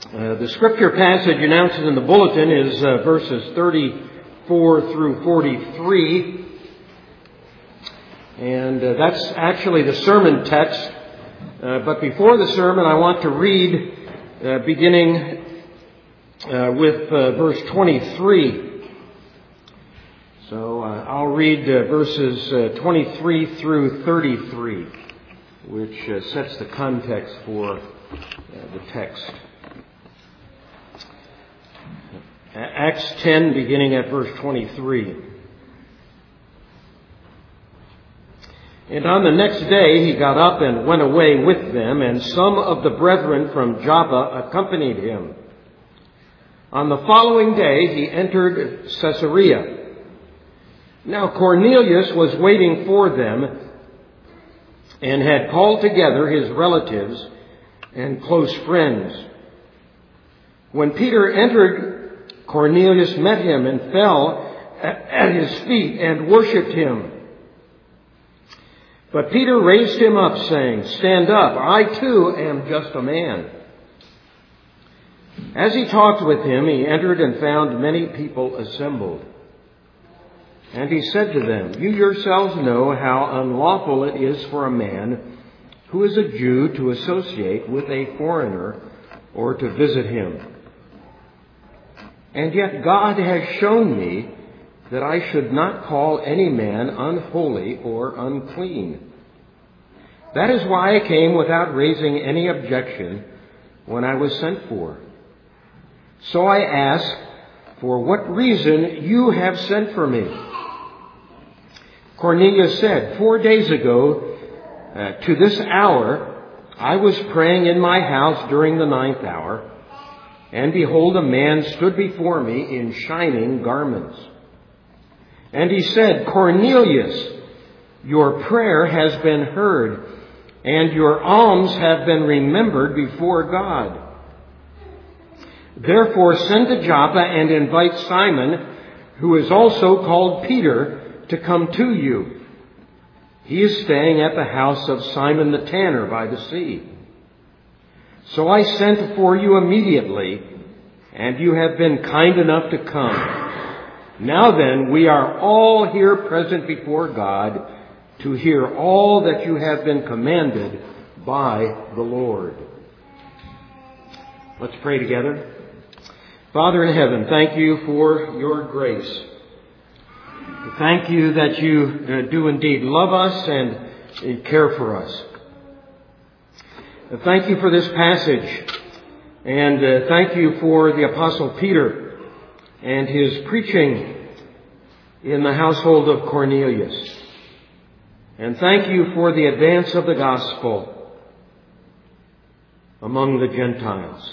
The scripture passage announced in the bulletin is verses 34 through 43. And that's actually the sermon text. But before the sermon, I want to read beginning with verse 23. So I'll read verses 23 through 33, which sets the context for the text. Acts 10, beginning at verse 23. And on the next day he got up and went away with them, and some of the brethren from Joppa accompanied him. On the following day he entered Caesarea. Now Cornelius was waiting for them and had called together his relatives and close friends. When Peter entered, Cornelius met him and fell at his feet and worshipped him. But Peter raised him up, saying, "Stand up, I too am just a man." As he talked with him, he entered and found many people assembled. And he said to them, "You yourselves know how unlawful it is for a man who is a Jew to associate with a foreigner or to visit him. And yet God has shown me that I should not call any man unholy or unclean. That is why I came without raising any objection when I was sent for. So I ask, for what reason you have sent for me?" Cornelius said, 4 days ago, to this hour, I was praying in my house during the 9th hour, and behold, a man stood before me in shining garments. And he said, "Cornelius, your prayer has been heard, and your alms have been remembered before God. Therefore send to Joppa and invite Simon, who is also called Peter, to come to you. He is staying at the house of Simon the tanner by the sea." So I sent for you immediately, and you have been kind enough to come. Now then, we are all here present before God to hear all that you have been commanded by the Lord. Let's pray together. Father in heaven, thank you for your grace. Thank you that you do indeed love us and care for us. Thank you for this passage, and thank you for the Apostle Peter and his preaching in the household of Cornelius. And thank you for the advance of the gospel among the Gentiles.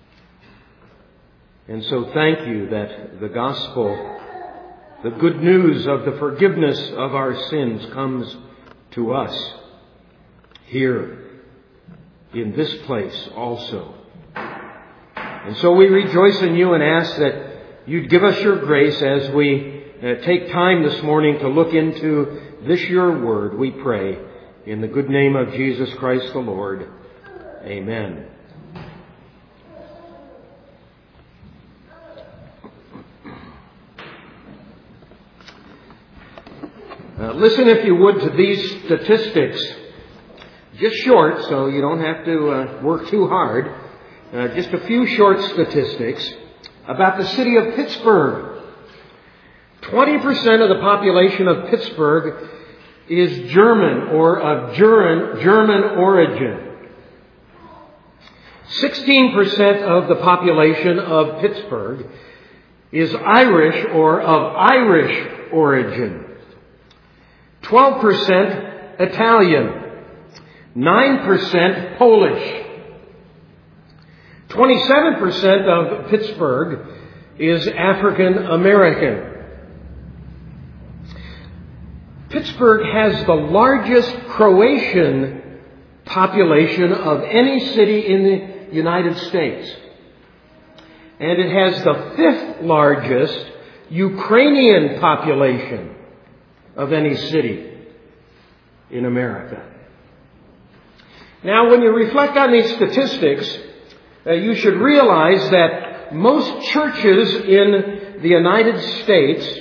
And so thank you that the gospel, the good news of the forgiveness of our sins, comes to us here in this place also. And so we rejoice in you and ask that you'd give us your grace as we take time this morning to look into this your word, we pray, in the good name of Jesus Christ the Lord. Amen. Listen, if you would, to these statistics. Just short, so you don't have to work too hard. Just a few short statistics about the city of Pittsburgh. 20% of the population of Pittsburgh is German or of German origin. 16% of the population of Pittsburgh is Irish or of Irish origin. 12% Italian. 9% Polish. 27% of Pittsburgh is African American. Pittsburgh has the largest Croatian population of any city in the United States. And it has the 5th largest Ukrainian population of any city in America. Now, when you reflect on these statistics, You should realize that most churches in the United States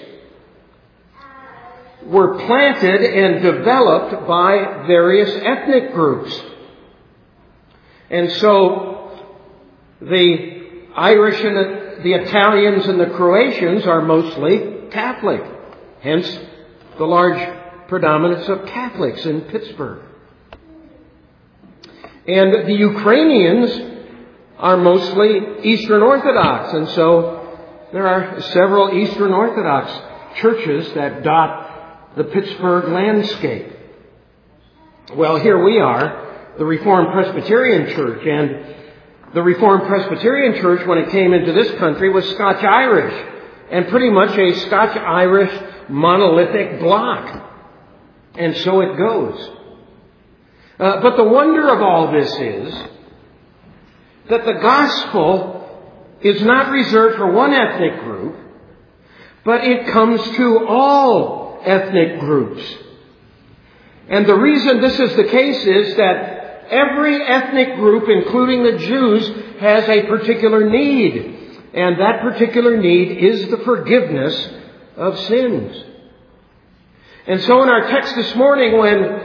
were planted and developed by various ethnic groups. And so the Irish and the Italians and the Croatians are mostly Catholic. Hence the large predominance of Catholics in Pittsburgh. And the Ukrainians are mostly Eastern Orthodox. And so there are several Eastern Orthodox churches that dot the Pittsburgh landscape. Well, here we are, the Reformed Presbyterian Church. And the Reformed Presbyterian Church, when it came into this country, was Scotch-Irish. And pretty much a Scotch-Irish monolithic block. And so it goes. But the wonder of all this is that the gospel is not reserved for one ethnic group, but it comes to all ethnic groups. And the reason this is the case is that every ethnic group, including the Jews, has a particular need. And that particular need is the forgiveness of sins. And so in our text this morning, when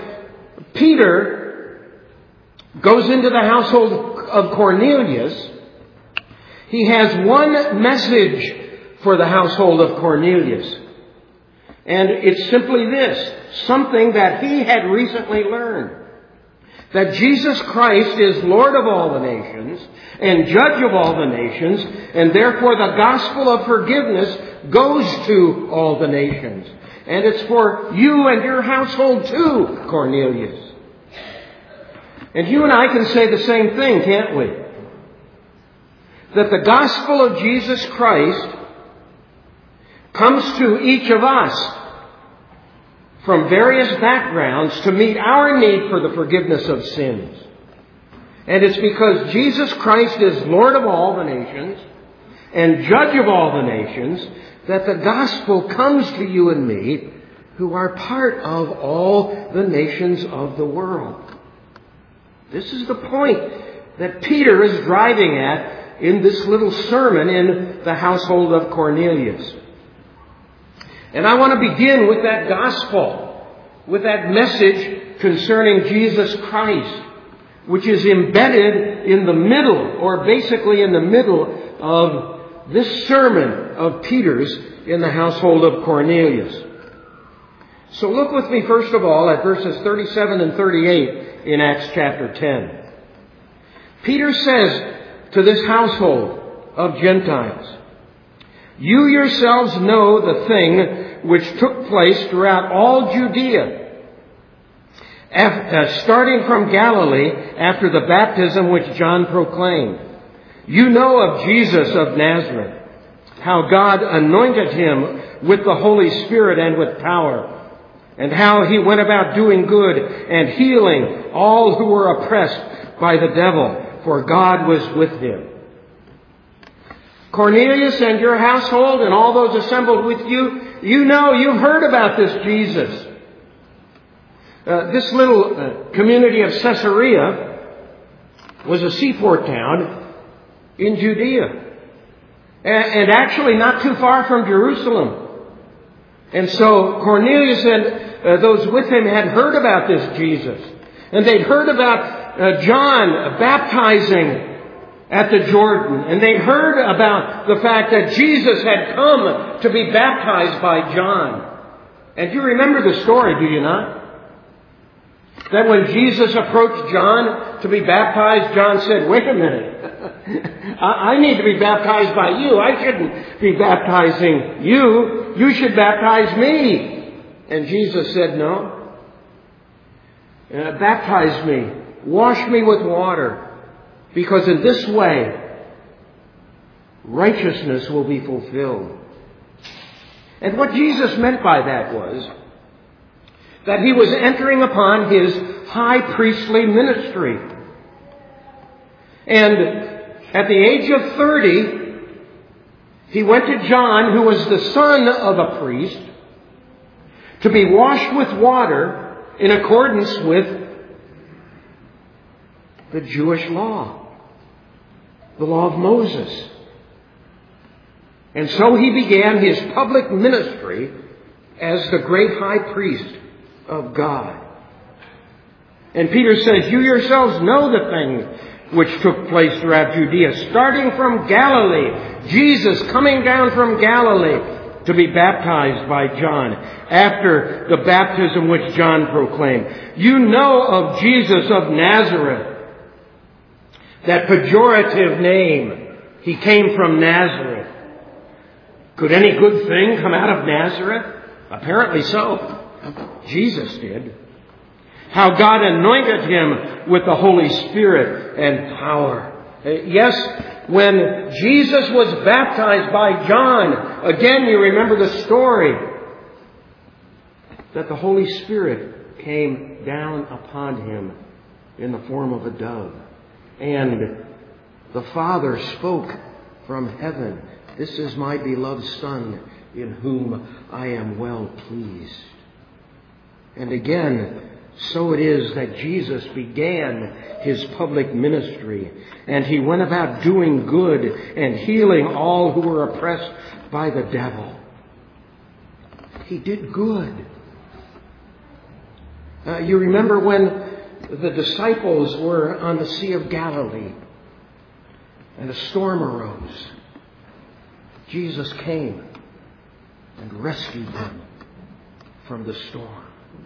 Peter goes into the household of Cornelius, he has one message for the household of Cornelius. And it's simply this, something that he had recently learned. That Jesus Christ is Lord of all the nations and Judge of all the nations, and therefore the gospel of forgiveness goes to all the nations. And it's for you and your household too, Cornelius. And you and I can say the same thing, can't we? That the gospel of Jesus Christ comes to each of us from various backgrounds to meet our need for the forgiveness of sins. And it's because Jesus Christ is Lord of all the nations and Judge of all the nations that the gospel comes to you and me, who are part of all the nations of the world. This is the point that Peter is driving at in this little sermon in the household of Cornelius. And I want to begin with that gospel, with that message concerning Jesus Christ, which is embedded in the middle, or basically in the middle of this sermon of Peter's in the household of Cornelius. So look with me first of all at verses 37 and 38 in Acts chapter 10. Peter says to this household of Gentiles, "You yourselves know the thing which took place throughout all Judea, starting from Galilee after the baptism which John proclaimed. You know of Jesus of Nazareth, how God anointed him with the Holy Spirit and with power, and how he went about doing good and healing all who were oppressed by the devil, for God was with him. Cornelius and your household and all those assembled with you, you've heard about this Jesus." This little community of Caesarea was a seaport town in Judea, and actually not too far from Jerusalem. And so Cornelius and those with him had heard about this Jesus. And they'd heard about John baptizing at the Jordan. And they heard about the fact that Jesus had come to be baptized by John. And you remember the story, do you not? That when Jesus approached John to be baptized, John said, "Wait a minute. I need to be baptized by you. I shouldn't be baptizing you. You should baptize me." And Jesus said, "No. Baptize me. Wash me with water. Because in this way, righteousness will be fulfilled." And what Jesus meant by that was that he was entering upon his high priestly ministry. And at the age of 30, he went to John, who was the son of a priest, to be washed with water in accordance with the Jewish law. the law of Moses. And so he began his public ministry as the great high priest of God. And Peter says, you yourselves know the things which took place throughout Judea, starting from Galilee, Jesus coming down from Galilee to be baptized by John, after the baptism which John proclaimed. You know of Jesus of Nazareth, that pejorative name. He came from Nazareth. Could any good thing come out of Nazareth? Apparently so. Jesus did. How God anointed him with the Holy Spirit and power. Yes, when Jesus was baptized by John, again you remember the story, that the Holy Spirit came down upon him in the form of a dove. And the Father spoke from heaven, this is my beloved Son, in whom I am well pleased. And again, so it is that Jesus began his public ministry, and he went about doing good and healing all who were oppressed by the devil. He did good. You remember when the disciples were on the Sea of Galilee and a storm arose. Jesus came and rescued them from the storm.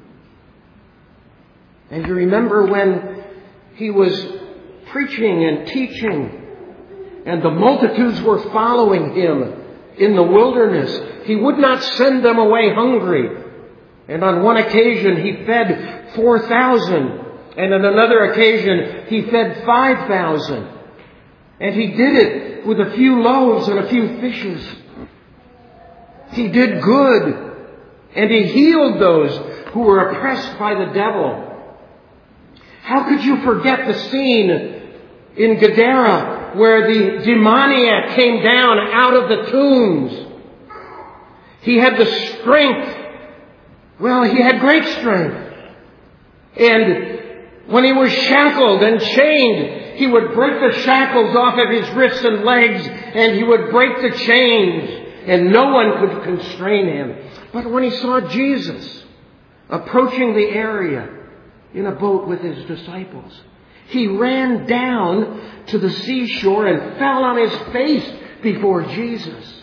And you remember when he was preaching and teaching and the multitudes were following him in the wilderness, he would not send them away hungry. And on one occasion he fed 4,000. And on another occasion he fed 5,000. And he did it with a few loaves and a few fishes. He did good. And he healed those who were oppressed by the devil. How could you forget the scene in Gadara where the demoniac came down out of the tombs? He had the strength. Well, he had great strength. And when he was shackled and chained, he would break the shackles off of his wrists and legs, and he would break the chains, and no one could constrain him. But when he saw Jesus approaching the area in a boat with his disciples, he ran down to the seashore and fell on his face before Jesus.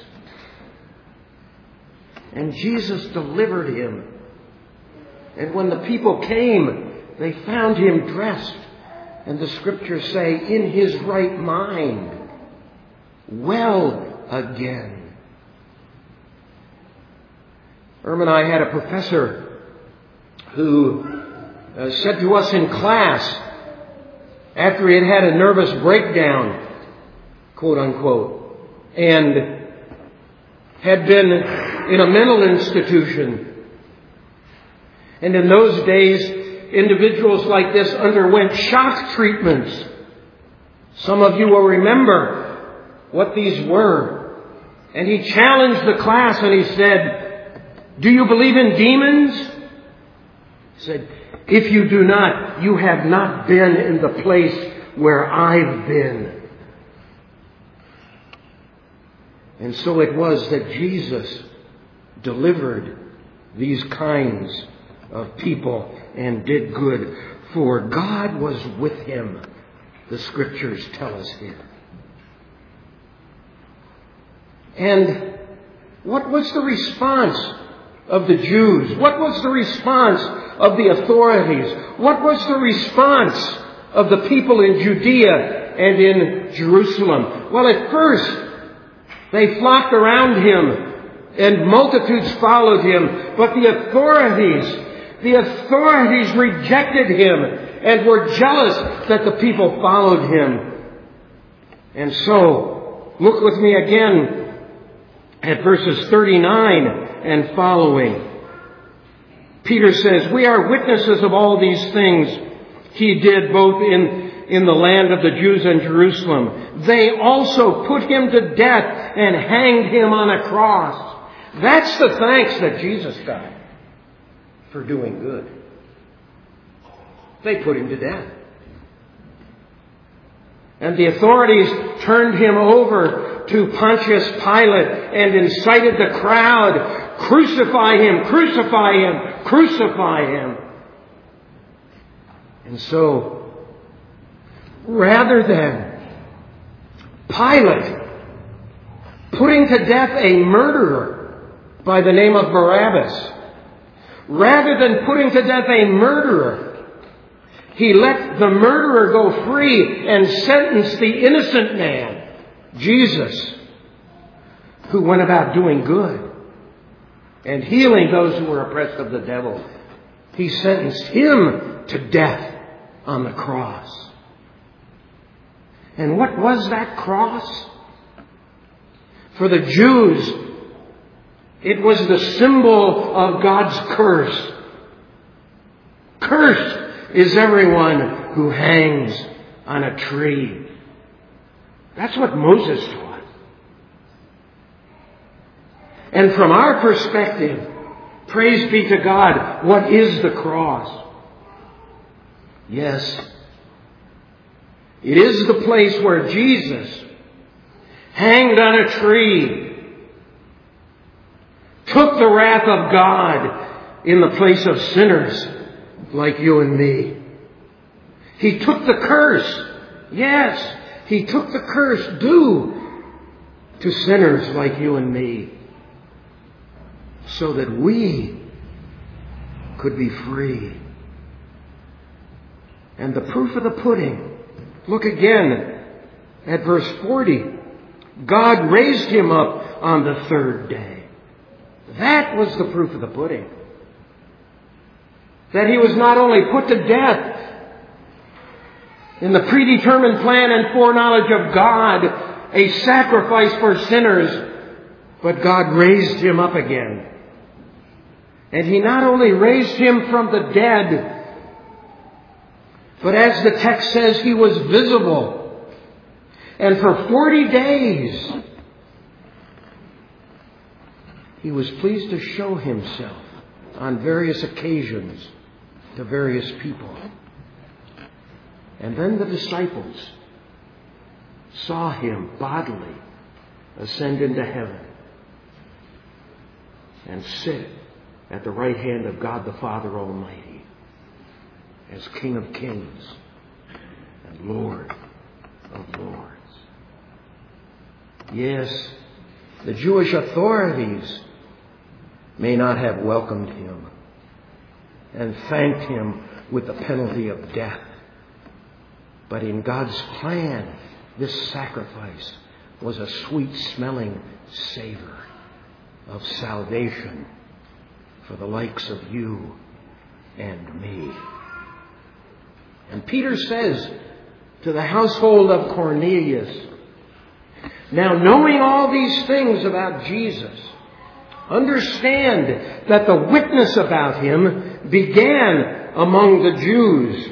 And Jesus delivered him. And when the people came, they found him dressed, and the scriptures say, in his right mind, well again. Irma and I had a professor who said to us in class, after he had had a nervous breakdown, quote unquote, and had been in a mental institution. And in those days, individuals like this underwent shock treatments. Some of you will remember what these were. And he challenged the class and he said, do you believe in demons? He said, if you do not, you have not been in the place where I've been. And so it was that Jesus delivered these kinds of people and did good. For God was with him, the scriptures tell us here. And what was the response of the Jews? What was the response of the authorities? What was the response of the people in Judea and in Jerusalem? Well, at first, they flocked around him and multitudes followed him. But the authorities rejected him and were jealous that the people followed him. And so, look with me again at verses 39 and following. Peter says, we are witnesses of all these things he did both in the land of the Jews and Jerusalem. They also put him to death and hanged him on a cross. That's the thanks that Jesus got for doing good. They put him to death. And the authorities turned him over to Pontius Pilate and incited the crowd, "Crucify him, crucify him, crucify him." And so, rather than Pilate putting to death a murderer by the name of Barabbas, rather than putting to death a murderer, he let the murderer go free and sentenced the innocent man, Jesus, who went about doing good and healing those who were oppressed of the devil. He sentenced him to death on the cross. And what was that cross? For the Jews, it was the symbol of God's curse. Cursed is everyone who hangs on a tree. That's what Moses taught. And from our perspective, praise be to God, what is the cross? Yes, it is the place where Jesus hanged on a tree, took the wrath of God in the place of sinners like you and me. He took the curse. Yes, he took the curse due to sinners like you and me, so that we could be free. And the proof of the pudding, look again at verse 40. God raised him up on the third day. That was the proof of the pudding. That he was not only put to death in the predetermined plan and foreknowledge of God, a sacrifice for sinners, but God raised him up again. And he not only raised him from the dead, but as the text says, he was visible. And for 40 days, he was pleased to show himself on various occasions to various people. And then the disciples saw him bodily ascend into heaven and sit at the right hand of God the Father Almighty as King of Kings and Lord of Lords. Yes, the Jewish authorities may not have welcomed him and thanked him with the penalty of death. But in God's plan, this sacrifice was a sweet-smelling savor of salvation for the likes of you and me. And Peter says to the household of Cornelius, "Now knowing all these things about Jesus, understand that the witness about him began among the Jews."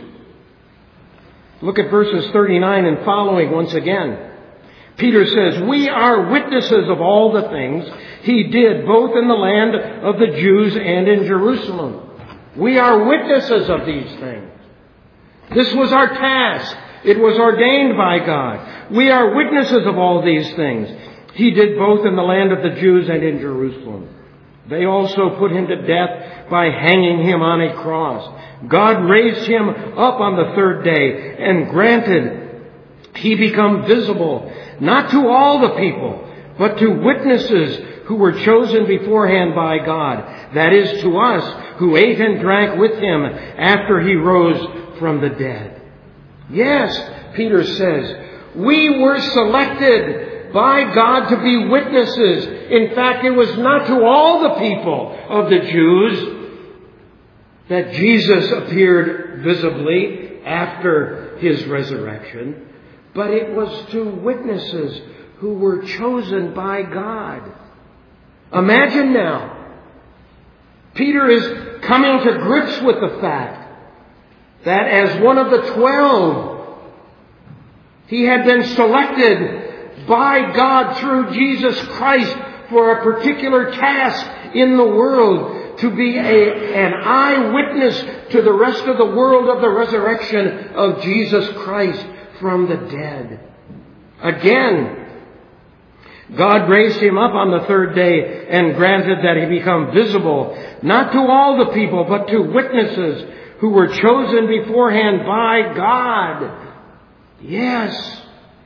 Look at verses 39 and following once again. Peter says, "We are witnesses of all the things he did, both in the land of the Jews and in Jerusalem." We are witnesses of these things. This was our task. It was ordained by God. We are witnesses of all these things he did both in the land of the Jews and in Jerusalem. They also put him to death by hanging him on a cross. God raised him up on the third day and granted he become visible, not to all the people, but to witnesses who were chosen beforehand by God. That is, to us who ate and drank with him after he rose from the dead. Yes, Peter says, we were selected by God to be witnesses. In fact, it was not to all the people of the Jews that Jesus appeared visibly after his resurrection, but it was to witnesses who were chosen by God. Imagine now, Peter is coming to grips with the fact that as one of the 12, he had been selected by God through Jesus Christ for a particular task in the world, to be an eyewitness to the rest of the world of the resurrection of Jesus Christ. from the dead. Again, God raised him up on the third day and granted that he become visible, not to all the people, but to witnesses who were chosen beforehand by God. Yes.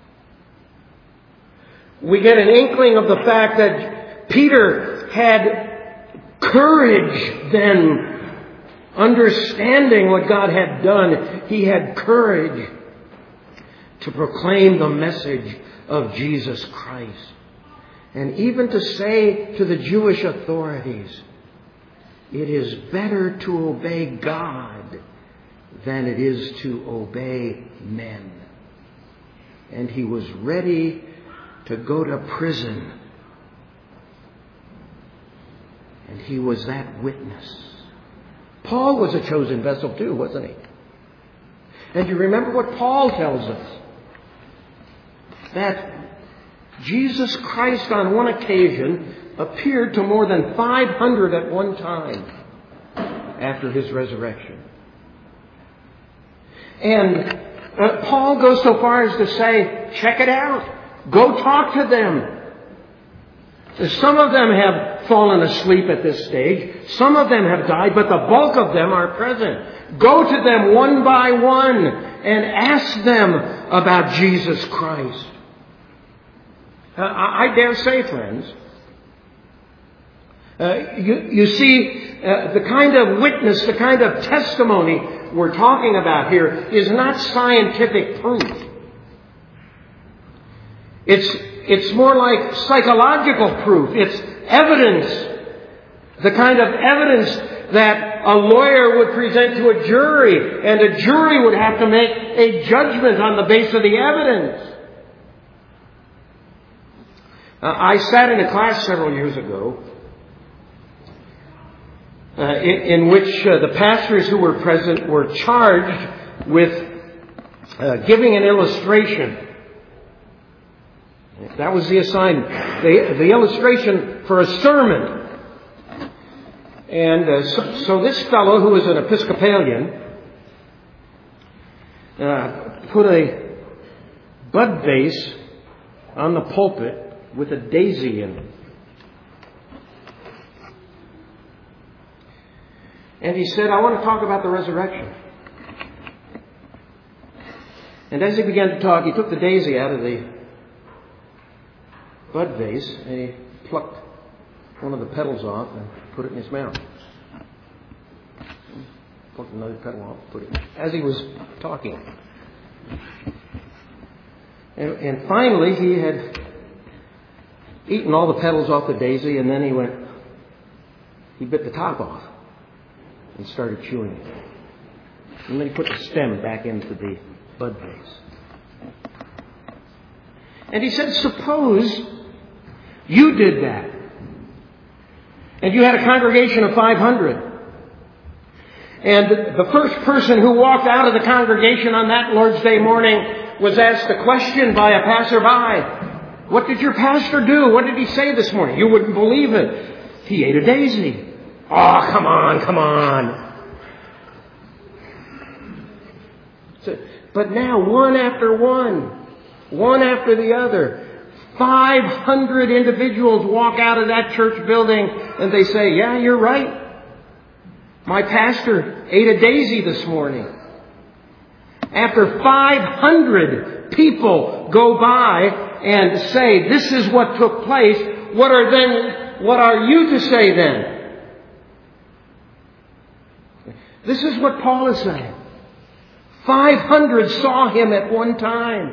We get an inkling of the fact that Peter had courage then, understanding what God had done. He had courage to proclaim the message of Jesus Christ. And even to say to the Jewish authorities, it is better to obey God than it is to obey men. And he was ready to go to prison. And he was that witness. Paul was a chosen vessel too, wasn't he? And you remember what Paul tells us? That Jesus Christ on one occasion appeared to more than 500 at one time after his resurrection. And Paul goes so far as to say, check it out. Go talk to them. Some of them have fallen asleep at this stage. Some of them have died, but the bulk of them are present. Go to them one by one and ask them about Jesus Christ. I dare say, friends, you see, the kind of witness, the kind of testimony we're talking about here is not scientific proof. It's more like psychological proof. It's evidence. The kind of evidence that a lawyer would present to a jury, and a jury would have to make a judgment on the basis of the evidence. I sat in a class several years ago in which the pastors who were present were charged with giving an illustration. That was the assignment. The illustration for a sermon. And so this fellow, who was an Episcopalian, put a bud vase on the pulpit with a daisy in it. And he said, I want to talk about the resurrection. And as he began to talk, he took the daisy out of the bud vase and he plucked one of the petals off and put it in his mouth. Plucked another petal off, put it in. As he was talking. And finally he had eaten all the petals off the daisy, and then he bit the top off and started chewing it. And then he put the stem back into the bud vase. And he said, suppose you did that. And you had a congregation of 500. And the first person who walked out of the congregation on that Lord's Day morning was asked a question by a passerby. What did your pastor do? What did he say this morning? You wouldn't believe it. He ate a daisy. Oh, come on. So, but now, one after the other, 500 individuals walk out of that church building and they say, yeah, you're right. My pastor ate a daisy this morning. After 500 people go by and say, this is what took place, what are you to say then? This is what Paul is saying. 500 saw him at one time.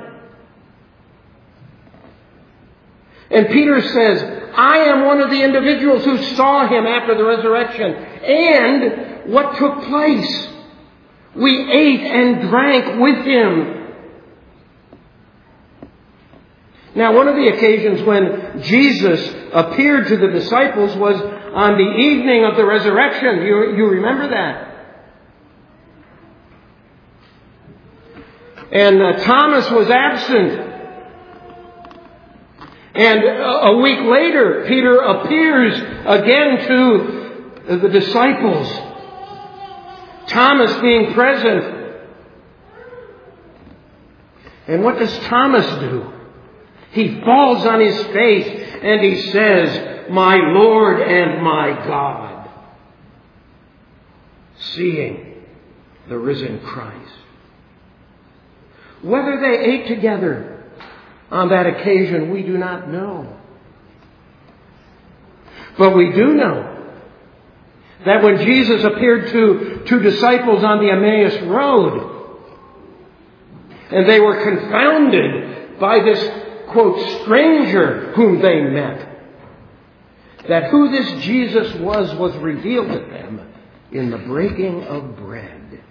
And Peter says, I am one of the individuals who saw him after the resurrection. And what took place? We ate and drank with him. Now, one of the occasions when Jesus appeared to the disciples was on the evening of the resurrection. You remember that? And Thomas was absent. And a week later, Peter appears again to the disciples. Thomas being present. And what does Thomas do? He falls on his face and he says, "My Lord and my God," seeing the risen Christ. Whether they ate together on that occasion, we do not know. But we do know that when Jesus appeared to two disciples on the Emmaus Road, and they were confounded by this, quote, stranger whom they met, that who this Jesus was revealed to them in the breaking of bread.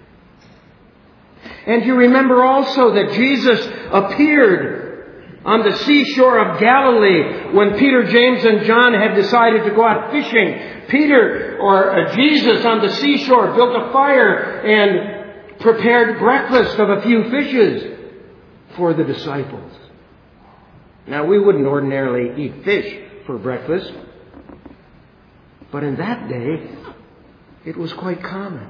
And you remember also that Jesus appeared on the seashore of Galilee when Peter, James, and John had decided to go out fishing. Jesus on the seashore built a fire and prepared breakfast of a few fishes for the disciples. Now, we wouldn't ordinarily eat fish for breakfast, but in that day, it was quite common.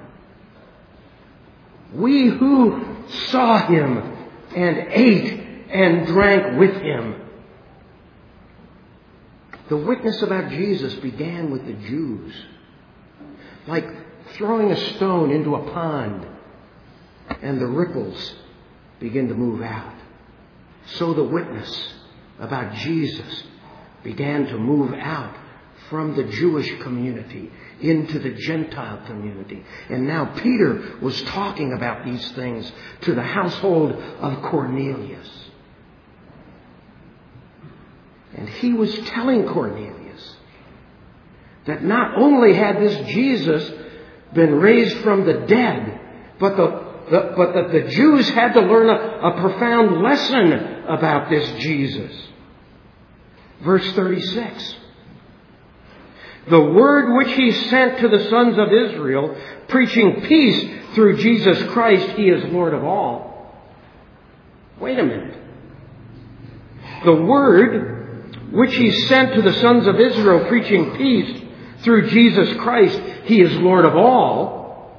We who saw him and ate and drank with him. The witness about Jesus began with the Jews, like throwing a stone into a pond and the ripples begin to move out. So the witness about Jesus began to move out from the Jewish community into the Gentile community. And now Peter was talking about these things to the household of Cornelius. And he was telling Cornelius that not only had this Jesus been raised from the dead, but that the Jews had to learn a profound lesson about this Jesus. Verse 36. The word which he sent to the sons of Israel, preaching peace through Jesus Christ, he is Lord of all. Wait a minute. The word which he sent to the sons of Israel, preaching peace through Jesus Christ, he is Lord of all.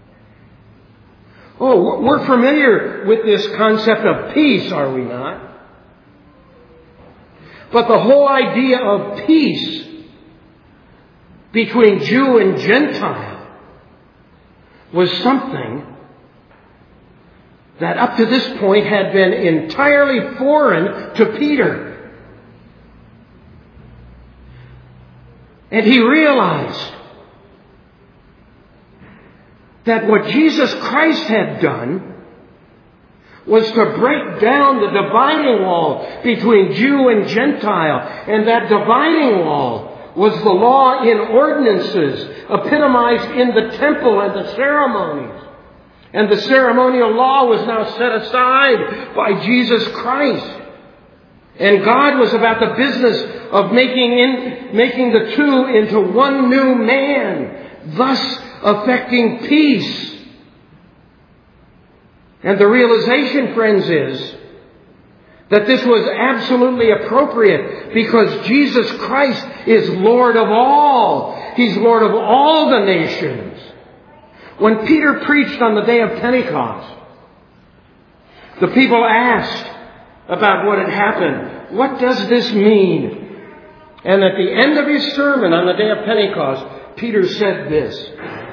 Oh, we're familiar with this concept of peace, are we not? But the whole idea of peace between Jew and Gentile was something that up to this point had been entirely foreign to Peter. And he realized that what Jesus Christ had done was to break down the dividing wall between Jew and Gentile. And that dividing wall was the law in ordinances, epitomized in the temple and the ceremonies. And the ceremonial law was now set aside by Jesus Christ. And God was about the business of making the two into one new man, thus effecting peace. And the realization, friends, is that this was absolutely appropriate because Jesus Christ is Lord of all. He's Lord of all the nations. When Peter preached on the day of Pentecost, the people asked about what had happened. What does this mean? And at the end of his sermon on the day of Pentecost, Peter said this: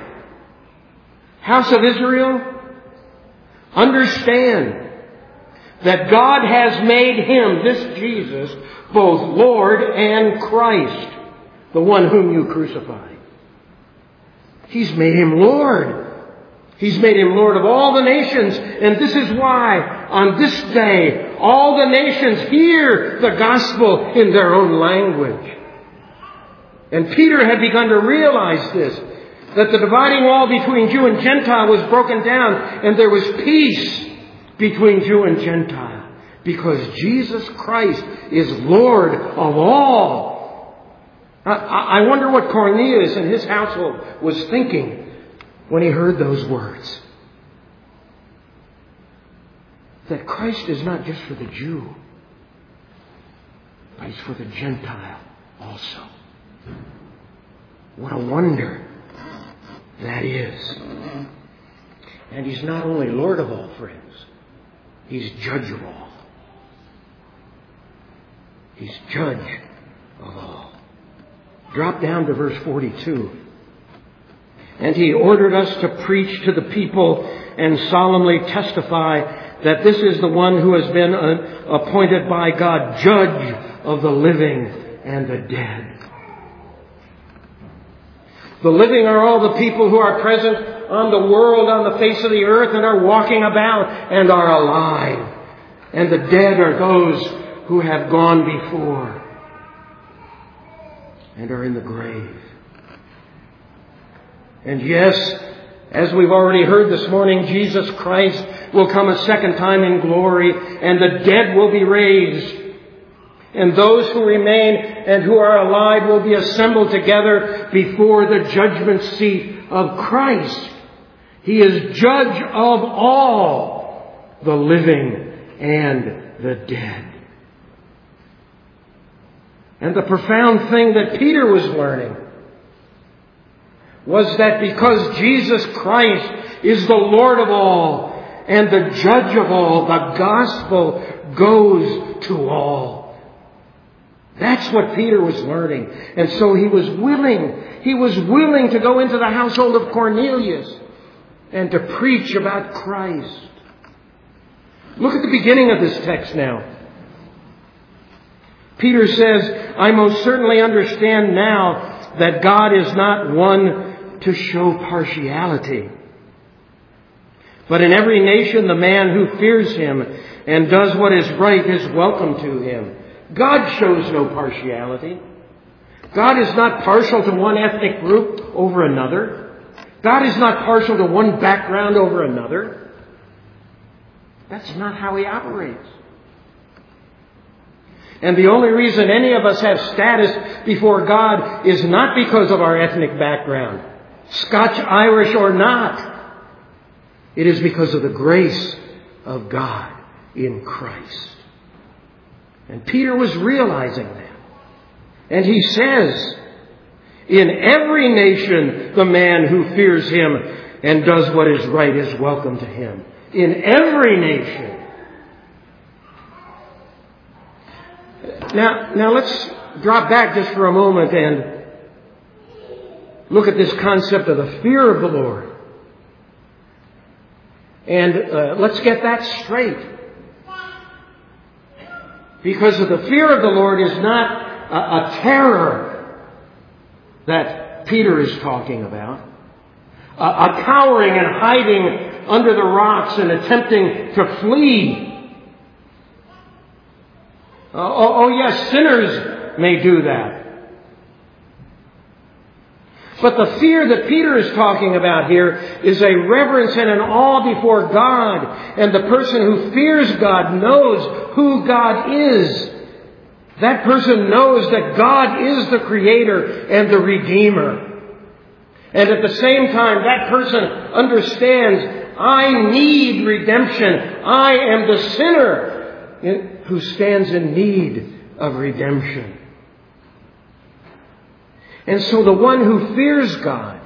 House of Israel, understand that God has made him, this Jesus, both Lord and Christ, the one whom you crucified. He's made him Lord. He's made him Lord of all the nations. And this is why on this day all the nations hear the gospel in their own language. And Peter had begun to realize this, that the dividing wall between Jew and Gentile was broken down and there was peace between Jew and Gentile because Jesus Christ is Lord of all. I wonder what Cornelius and his household was thinking when he heard those words. That Christ is not just for the Jew, but he's for the Gentile also. What a wonder that is. And he's not only Lord of all, friends. He's Judge of all. He's judge of all. Drop down to verse 42. And he ordered us to preach to the people and solemnly testify that this is the one who has been appointed by God, judge of the living and the dead. The living are all the people who are present on the world, on the face of the earth, and are walking about and are alive. And the dead are those who have gone before and are in the grave. And yes, as we've already heard this morning, Jesus Christ will come a second time in glory, and the dead will be raised. And those who remain and who are alive will be assembled together before the judgment seat of Christ. He is judge of all, the living and the dead. And the profound thing that Peter was learning was that because Jesus Christ is the Lord of all and the judge of all, the gospel goes to all. That's what Peter was learning. And so he was willing to go into the household of Cornelius and to preach about Christ. Look at the beginning of this text now. Peter says, I most certainly understand now that God is not one to show partiality. But in every nation, the man who fears him and does what is right is welcome to him. God shows no partiality. God is not partial to one ethnic group over another. God is not partial to one background over another. That's not how He operates. And the only reason any of us have status before God is not because of our ethnic background, Scotch, Irish or not. It is because of the grace of God in Christ. And Peter was realizing that. And he says, in every nation, the man who fears him and does what is right is welcome to him. In every nation. Now let's drop back just for a moment and look at this concept of the fear of the Lord. And let's get that straight. Because of the fear of the Lord is not a terror that Peter is talking about. A cowering and hiding under the rocks and attempting to flee. Yes, sinners may do that. But the fear that Peter is talking about here is a reverence and an awe before God. And the person who fears God knows who God is. That person knows that God is the Creator and the Redeemer. And at the same time, that person understands, I need redemption. I am the sinner who stands in need of redemption. And so the one who fears God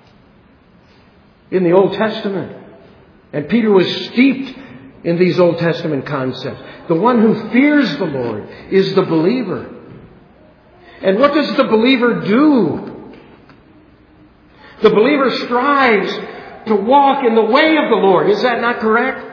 in the Old Testament, and Peter was steeped in these Old Testament concepts, the one who fears the Lord is the believer. And what does the believer do? The believer strives to walk in the way of the Lord. Is that not correct?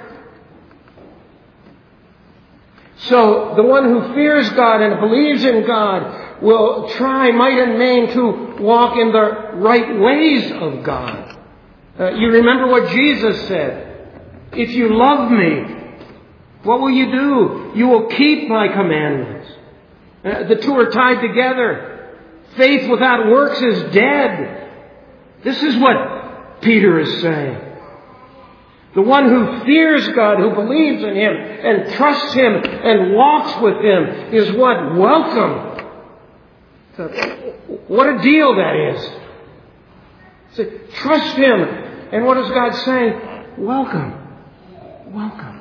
So the one who fears God and believes in God will try might and main to walk in the right ways of God. You remember what Jesus said. If you love me, what will you do? You will keep my commandments. The two are tied together. Faith without works is dead. This is what Peter is saying. The one who fears God, who believes in Him and trusts Him and walks with Him is what? Welcome. So, what a deal that is. So, trust Him. And what is God saying? Welcome. Welcome.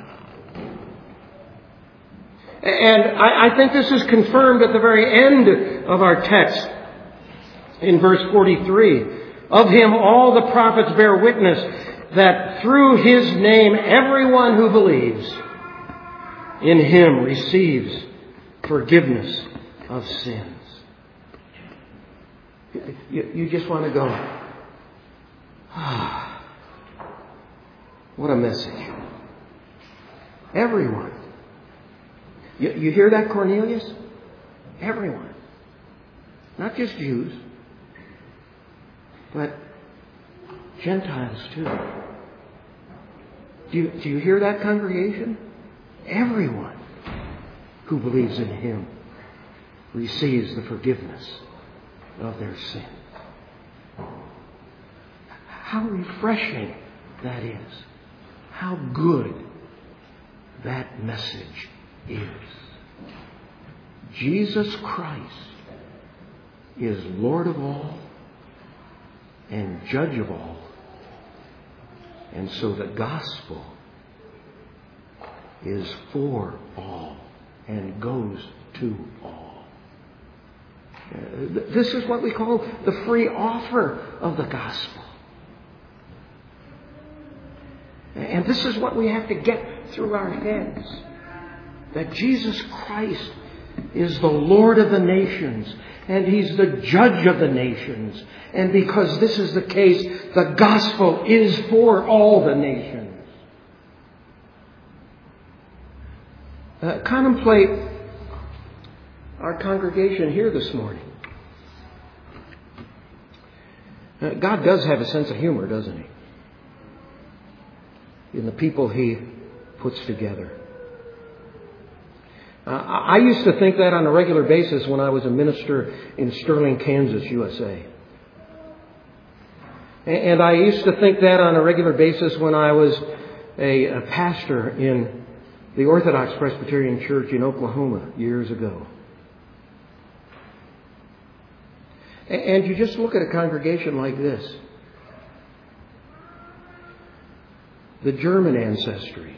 And I think this is confirmed at the very end of our text in verse 43. Of Him all the prophets bear witness that through His name everyone who believes in Him receives forgiveness of sins. You just want to go, ah, what a message. Everyone. You hear that, Cornelius? Everyone. Not just Jews, but Gentiles too. Do you hear that, congregation? Everyone who believes in Him receives the forgiveness of their sin. How refreshing that is. How good that message is. Jesus Christ is Lord of all and Judge of all. And so the gospel is for all and goes to all. This is what we call the free offer of the gospel. And this is what we have to get through our heads. That Jesus Christ is the Lord of the nations. And He's the Judge of the nations. And because this is the case, the gospel is for all the nations. Contemplate our congregation here this morning. God does have a sense of humor, doesn't He? In the people He puts together. I used to think that on a regular basis when I was a minister in Sterling, Kansas, USA. And I used to think that on a regular basis when I was a pastor in the Orthodox Presbyterian Church in Oklahoma years ago. And you just look at a congregation like this. The German ancestry.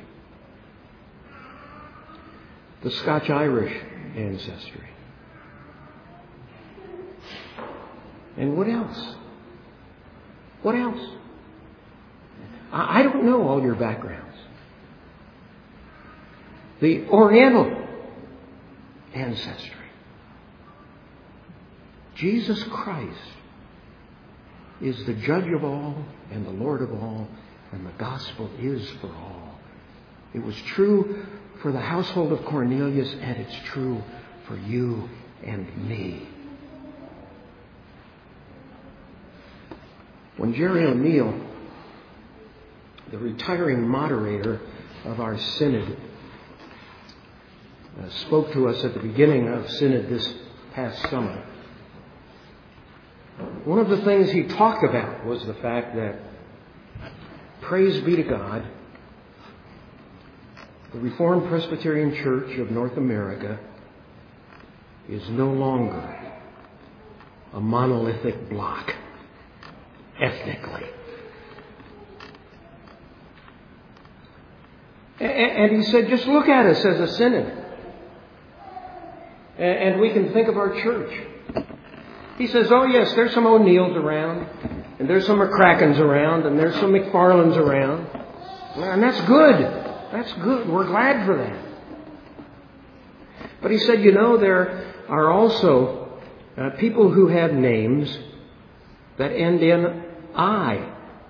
The Scotch-Irish ancestry. And what else? What else? I don't know all your backgrounds. The Oriental ancestry. Jesus Christ is the Judge of all and the Lord of all, and the gospel is for all. It was true for the household of Cornelius, and it's true for you and me. When Jerry O'Neill, the retiring moderator of our synod, spoke to us at the beginning of synod this past summer, one of the things he talked about was the fact that, praise be to God, the Reformed Presbyterian Church of North America is no longer a monolithic block ethnically. And he said, just look at us as a synod. And we can think of our church. He says, oh yes, there's some O'Neills around, and there's some McCrackens around, and there's some McFarlands around. And that's good. That's good. We're glad for that. But he said, there are also people who have names that end in I.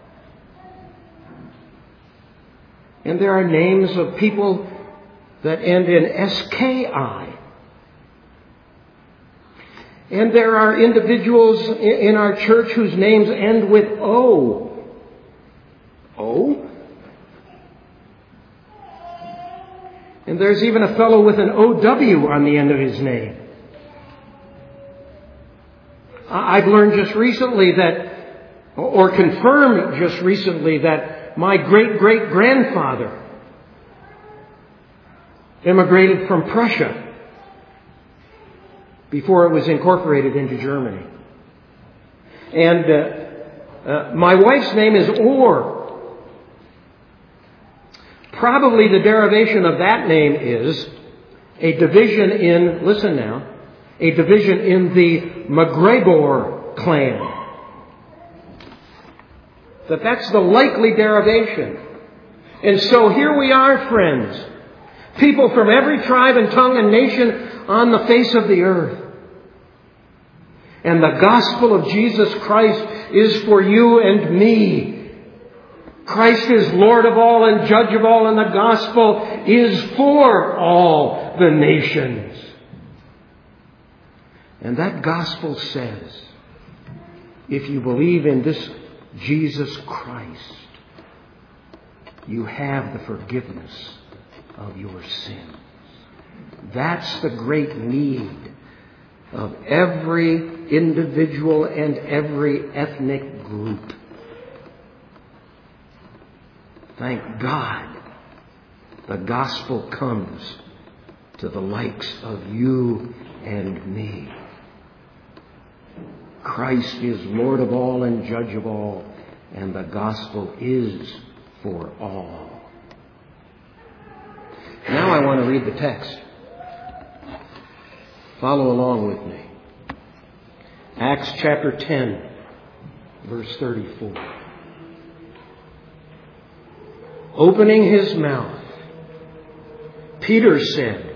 And there are names of people that end in SKI. And there are individuals in our church whose names end with O. O? And there's even a fellow with an OW on the end of his name. I've learned just recently that, or confirmed just recently, that my great-great-grandfather immigrated from Prussia before it was incorporated into Germany. And my wife's name is Orr. Probably the derivation of that name is a division in, listen now, a division in the MacGregor clan. That's the likely derivation. And so here we are, friends. People from every tribe and tongue and nation on the face of the earth. And the gospel of Jesus Christ is for you and me. Christ is Lord of all and Judge of all, and the gospel is for all the nations. And that gospel says, if you believe in this Jesus Christ, you have the forgiveness of your sins. That's the great need of every individual and every ethnic group. Thank God the gospel comes to the likes of you and me. Christ is Lord of all and Judge of all, and the gospel is for all. Now I want to read the text. Follow along with me. Acts chapter 10, verse 34. Opening his mouth, Peter said,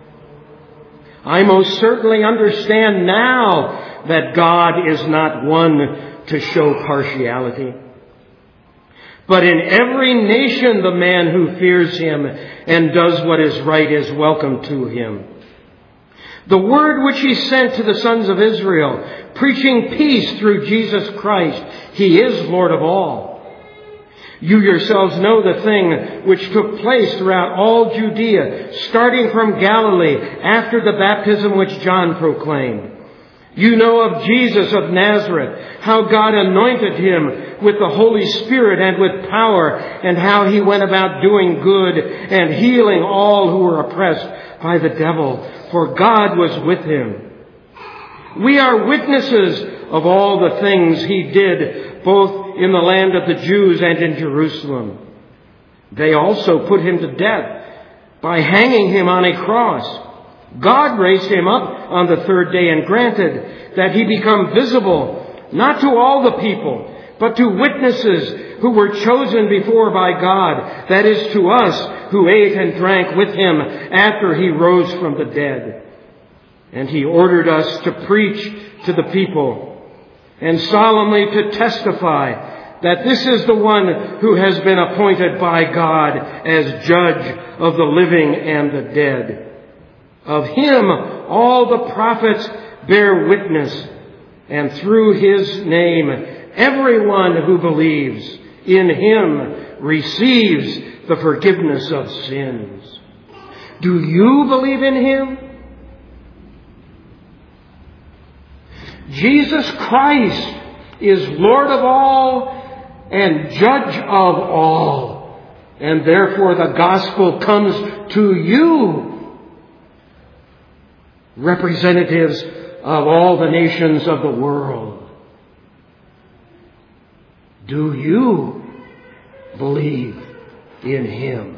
I most certainly understand now that God is not one to show partiality. But in every nation the man who fears him and does what is right is welcome to him. The word which he sent to the sons of Israel, preaching peace through Jesus Christ, he is Lord of all. You yourselves know the thing which took place throughout all Judea, starting from Galilee after the baptism which John proclaimed. You know of Jesus of Nazareth, how God anointed him with the Holy Spirit and with power, and how he went about doing good and healing all who were oppressed by the devil, for God was with him. We are witnesses of all the things he did, both in the land of the Jews and in Jerusalem. They also put him to death by hanging him on a cross. God raised him up on the third day and granted that he become visible, not to all the people, but to witnesses who were chosen before by God, that is, to us who ate and drank with him after he rose from the dead. And he ordered us to preach to the people and solemnly to testify that this is the one who has been appointed by God as judge of the living and the dead. Of him all the prophets bear witness, and through his name everyone who believes in him receives the forgiveness of sins. Do you believe in him? Jesus Christ is Lord of all and Judge of all, and therefore the gospel comes to you, representatives of all the nations of the world. Do you believe in him?